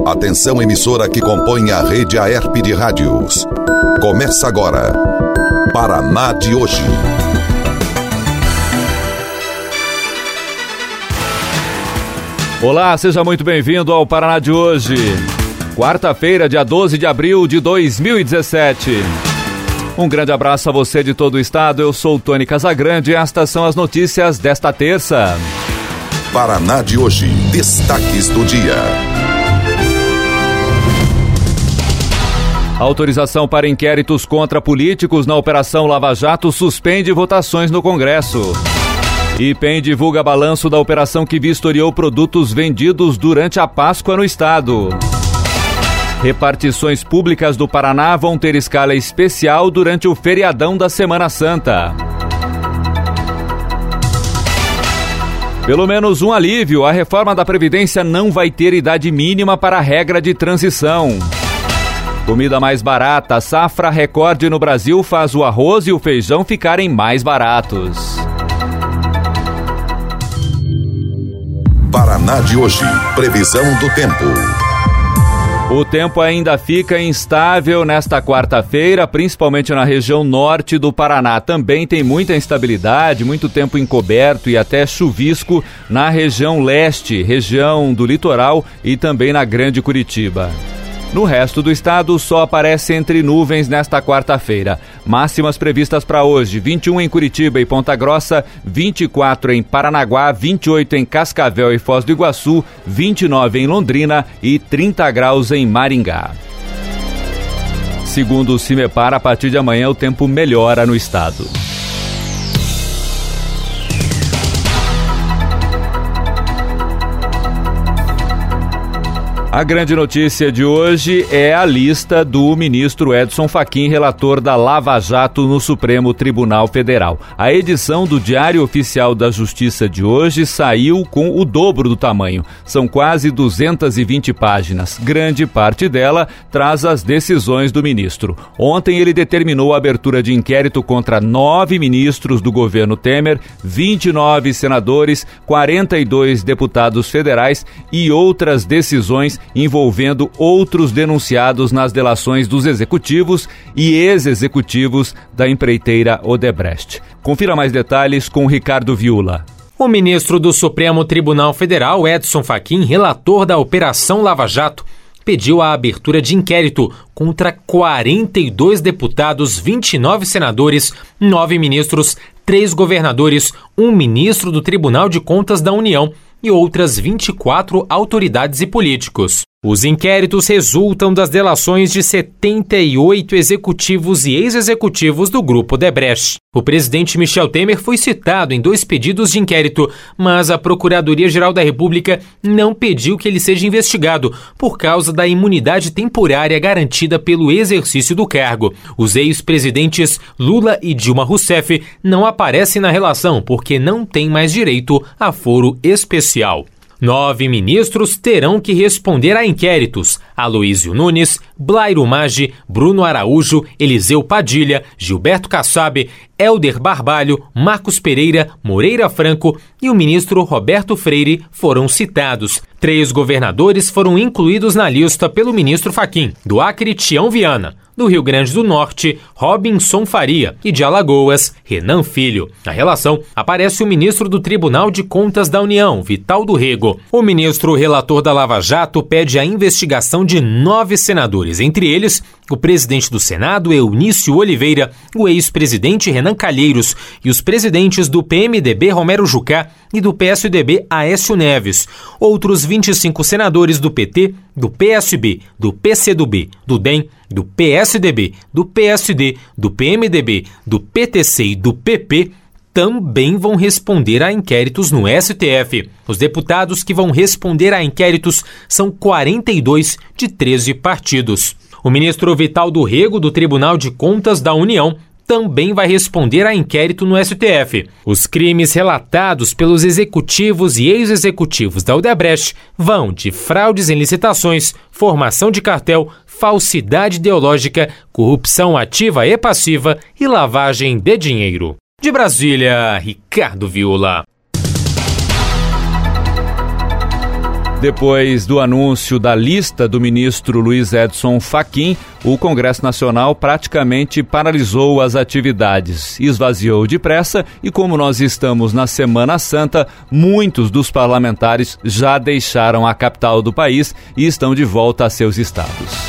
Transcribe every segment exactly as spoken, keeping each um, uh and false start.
Atenção, emissora que compõe a rede Aerp de rádios. Começa agora, Paraná de hoje. Olá, seja muito bem-vindo ao Paraná de hoje. Quarta-feira, dia doze de abril de dois mil e dezessete. Um grande abraço a você de todo o estado. Eu sou o Tony Casagrande e estas são as notícias desta terça. Paraná de hoje, destaques do dia. Autorização para inquéritos contra políticos na Operação Lava Jato suspende votações no Congresso. IPEM divulga balanço da operação que vistoriou produtos vendidos durante a Páscoa no estado. Repartições públicas do Paraná vão ter escala especial durante o feriadão da Semana Santa. Pelo menos um alívio, a reforma da Previdência não vai ter idade mínima para a regra de transição. Comida mais barata, safra recorde no Brasil faz o arroz e o feijão ficarem mais baratos. Paraná de hoje, previsão do tempo. O tempo ainda fica instável nesta quarta-feira, principalmente na região norte do Paraná. Também tem muita instabilidade, muito tempo encoberto e até chuvisco na região leste, região do litoral e também na Grande Curitiba. No resto do estado, o sol aparece entre nuvens nesta quarta-feira. Máximas previstas para hoje: vinte e um em Curitiba e Ponta Grossa, vinte e quatro em Paranaguá, vinte e oito em Cascavel e Foz do Iguaçu, vinte e nove em Londrina e trinta graus em Maringá. Segundo o CIMEPAR, a partir de amanhã o tempo melhora no estado. A grande notícia de hoje é a lista do ministro Edson Fachin, relator da Lava Jato no Supremo Tribunal Federal. A edição do Diário Oficial da Justiça de hoje saiu com o dobro do tamanho. São quase duzentas e vinte páginas. Grande parte dela traz as decisões do ministro. Ontem ele determinou a abertura de inquérito contra nove ministros do governo Temer, vinte e nove senadores, quarenta e dois deputados federais e outras decisões envolvendo outros denunciados nas delações dos executivos e ex-executivos da empreiteira Odebrecht. Confira mais detalhes com Ricardo Viula. O ministro do Supremo Tribunal Federal, Edson Fachin, relator da Operação Lava Jato, pediu a abertura de inquérito contra quarenta e dois deputados, vinte e nove senadores, nove ministros, três governadores, um ministro do Tribunal de Contas da União e outras vinte e quatro autoridades e políticos. Os inquéritos resultam das delações de setenta e oito executivos e ex-executivos do Grupo Odebrecht. O presidente Michel Temer foi citado em dois pedidos de inquérito, mas a Procuradoria-Geral da República não pediu que ele seja investigado por causa da imunidade temporária garantida pelo exercício do cargo. Os ex-presidentes Lula e Dilma Rousseff não aparecem na relação porque não têm mais direito a foro especial. Nove ministros terão que responder a inquéritos: Aloísio Nunes, Blairo Maggi, Bruno Araújo, Eliseu Padilha, Gilberto Kassab, Helder Barbalho, Marcos Pereira, Moreira Franco e o ministro Roberto Freire foram citados. Três governadores foram incluídos na lista pelo ministro Fachin: do Acre, Tião Viana; do Rio Grande do Norte, Robinson Faria; e de Alagoas, Renan Filho. Na relação, aparece o ministro do Tribunal de Contas da União, Vital do Rego. O ministro relator da Lava Jato pede a investigação de nove senadores, entre eles o presidente do Senado, Eunício Oliveira, o ex-presidente Renan Calheiros e os presidentes do P M D B, Romero Jucá, e do P S D B, Aécio Neves. Outros vinte e cinco senadores do P T, do P S B, do P C do B, do D E M, do P S D B, do P S D, do P M D B, do P T C e do P P também vão responder a inquéritos no S T F. Os deputados que vão responder a inquéritos são quarenta e dois de treze partidos. O ministro Vital do Rego, do Tribunal de Contas da União, também vai responder a inquérito no S T F. Os crimes relatados pelos executivos e ex-executivos da Odebrecht vão de fraudes em licitações, formação de cartel, falsidade ideológica, corrupção ativa e passiva e lavagem de dinheiro. De Brasília, Ricardo Viula. Depois do anúncio da lista do ministro Luiz Edson Fachin, o Congresso Nacional praticamente paralisou as atividades, esvaziou depressa e, como nós estamos na Semana Santa, muitos dos parlamentares já deixaram a capital do país e estão de volta a seus estados.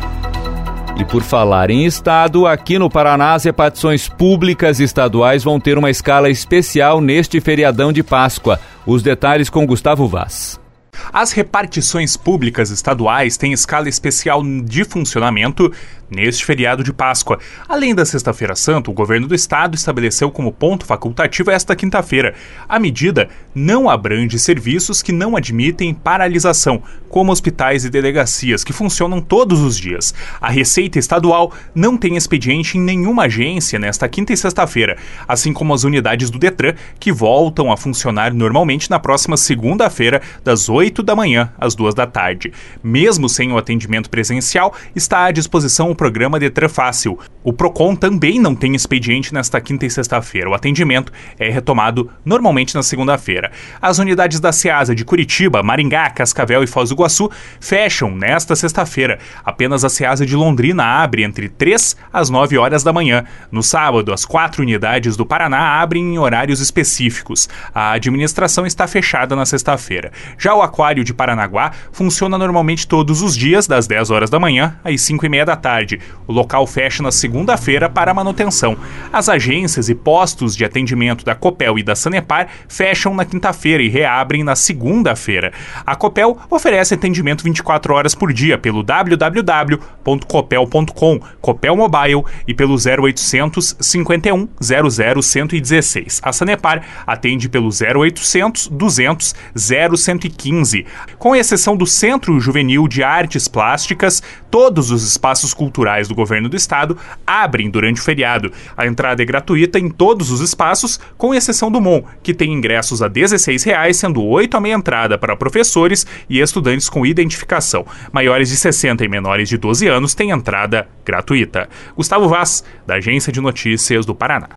E por falar em estado, aqui no Paraná as repartições públicas estaduais vão ter uma escala especial neste feriadão de Páscoa. Os detalhes com Gustavo Vaz. As repartições públicas estaduais têm escala especial de funcionamento neste feriado de Páscoa. Além da Sexta-feira Santa, o governo do estado estabeleceu como ponto facultativo esta quinta-feira. A medida não abrange serviços que não admitem paralisação, como hospitais e delegacias, que funcionam todos os dias. A Receita Estadual não tem expediente em nenhuma agência nesta quinta e sexta-feira, assim como as unidades do Detran, que voltam a funcionar normalmente na próxima segunda-feira, das oito da manhã às duas da tarde. Mesmo sem o atendimento presencial, está à disposição o programa Detran Fácil. O Procon também não tem expediente nesta quinta e sexta-feira. O atendimento é retomado normalmente na segunda-feira. As unidades da Ceasa de Curitiba, Maringá, Cascavel e Foz do Iguaçu fecham nesta sexta-feira. Apenas a Ceasa de Londrina abre entre três às nove horas da manhã. No sábado, as quatro unidades do Paraná abrem em horários específicos. A administração está fechada na sexta-feira. Já o Aquário de Paranaguá funciona normalmente todos os dias, das dez horas da manhã às cinco e meia da tarde. O local fecha na segunda-feira para manutenção. As agências e postos de atendimento da Copel e da Sanepar fecham na quinta-feira e reabrem na segunda-feira. A Copel oferece atendimento vinte e quatro horas por dia pelo w w w ponto copel ponto com, Copel Mobile, e pelo zero oitocentos, cinquenta e um, zero zero, cento e dezesseis. A Sanepar atende pelo zero oitocentos, duzentos, zero cento e quinze. Com exceção do Centro Juvenil de Artes Plásticas, todos os espaços culturais do governo do estado abrem durante o feriado. A entrada é gratuita em todos os espaços, com exceção do M O N, que tem ingressos a dezesseis reais, sendo oito a meia entrada para professores e estudantes com identificação. Maiores de sessenta e menores de doze anos têm entrada gratuita. Gustavo Vaz, da Agência de Notícias do Paraná.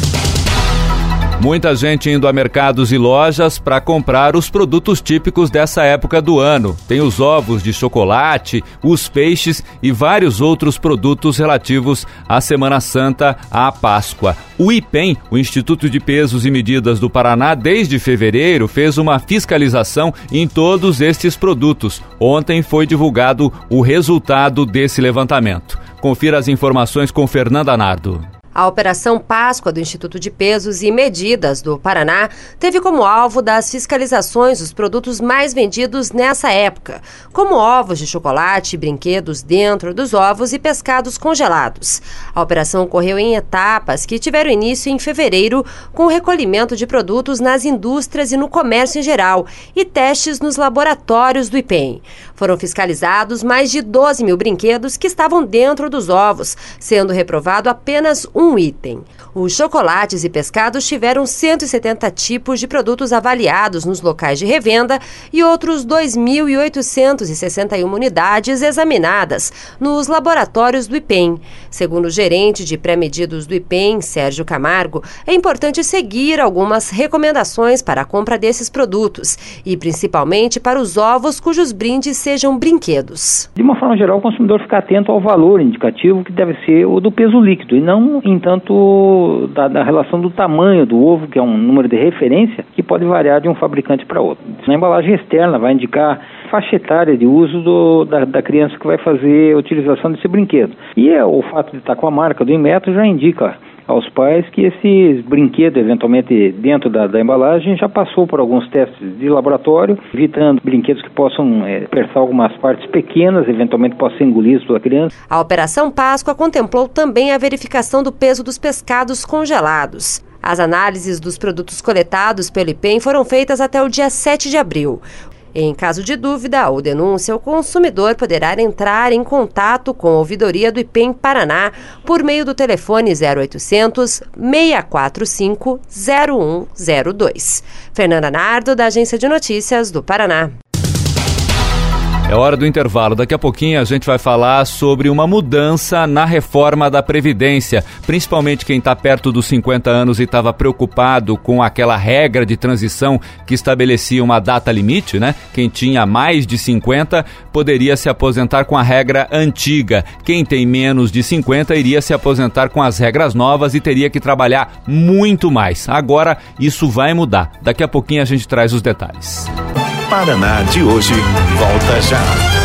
Muita gente indo a mercados e lojas para comprar os produtos típicos dessa época do ano. Tem os ovos de chocolate, os peixes e vários outros produtos relativos à Semana Santa, à Páscoa. O I P E M, o Instituto de Pesos e Medidas do Paraná, desde fevereiro fez uma fiscalização em todos estes produtos. Ontem foi divulgado o resultado desse levantamento. Confira as informações com Fernanda Nardo. A Operação Páscoa do Instituto de Pesos e Medidas do Paraná teve como alvo das fiscalizações os produtos mais vendidos nessa época, como ovos de chocolate e brinquedos dentro dos ovos e pescados congelados. A operação ocorreu em etapas que tiveram início em fevereiro, com o recolhimento de produtos nas indústrias e no comércio em geral e testes nos laboratórios do I P E M. Foram fiscalizados mais de doze mil brinquedos que estavam dentro dos ovos, sendo reprovado apenas um um item. Os chocolates e pescados tiveram cento e setenta tipos de produtos avaliados nos locais de revenda e outros dois mil oitocentos e sessenta e uma unidades examinadas nos laboratórios do I P E M. Segundo o gerente de pré-medidos do I P E M, Sérgio Camargo, é importante seguir algumas recomendações para a compra desses produtos e principalmente para os ovos cujos brindes sejam brinquedos. De uma forma geral, o consumidor fica atento ao valor indicativo, que deve ser o do peso líquido, e não em tanto da, da relação do tamanho do ovo, que é um número de referência que pode variar de um fabricante para outro. Na embalagem externa vai indicar faixa etária de uso do, da, da criança que vai fazer a utilização desse brinquedo. E é, o fato de estar com a marca do Inmetro já indica aos pais que esse brinquedo, eventualmente dentro da, da embalagem, já passou por alguns testes de laboratório, evitando brinquedos que possam é, apertar algumas partes pequenas, eventualmente possam ser engolidos pela criança. A Operação Páscoa contemplou também a verificação do peso dos pescados congelados. As análises dos produtos coletados pelo I P E M foram feitas até o dia sete de abril. Em caso de dúvida ou denúncia, o consumidor poderá entrar em contato com a ouvidoria do I P E M Paraná por meio do telefone zero oitocentos, seis quatro cinco, zero um zero dois. Fernanda Nardo, da Agência de Notícias do Paraná. É hora do intervalo. Daqui a pouquinho a gente vai falar sobre uma mudança na reforma da Previdência. Principalmente quem está perto dos cinquenta anos e estava preocupado com aquela regra de transição que estabelecia uma data limite, né? Quem tinha mais de cinquenta poderia se aposentar com a regra antiga. Quem tem menos de cinquenta iria se aposentar com as regras novas e teria que trabalhar muito mais. Agora isso vai mudar. Daqui a pouquinho a gente traz os detalhes. Paraná de hoje volta já.